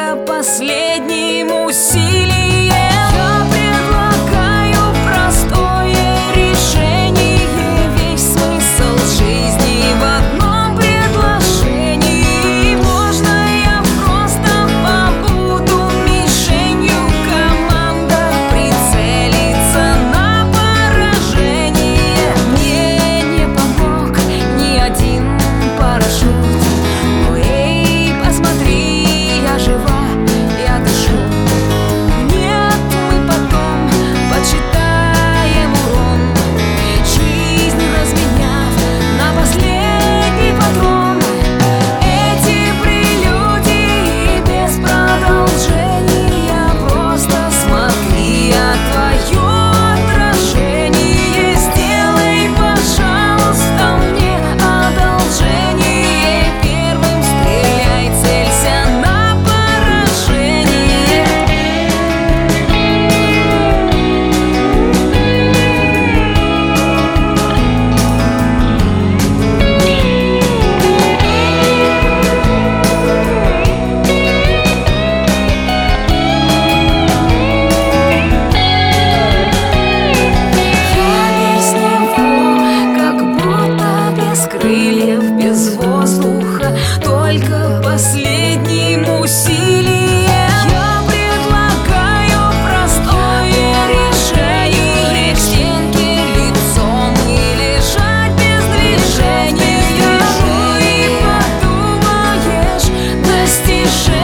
только последним усилием. Я предлагаю простое решение, весь смысл жизни в одном предложении. Можно я просто побуду мишенью, команда прицелится на поражение. Мне не помог ни один парашют. Эй, посмотри, я жива, я дышу. Нет, мы потом подсчитаем урон, жизнь разменяв на последний патрон. Эти прелюдии без продолжения, просто смотри, а твое отражение. Сделай, пожалуйста, мне одолжение, первым стреляй, целься на поражение. Я без него, как будто без крыльев, без воздуха, только последним усилием. Я предлагаю простое решение: лечь к стенке лицом и лежать без движения. И подумаешь, достижение.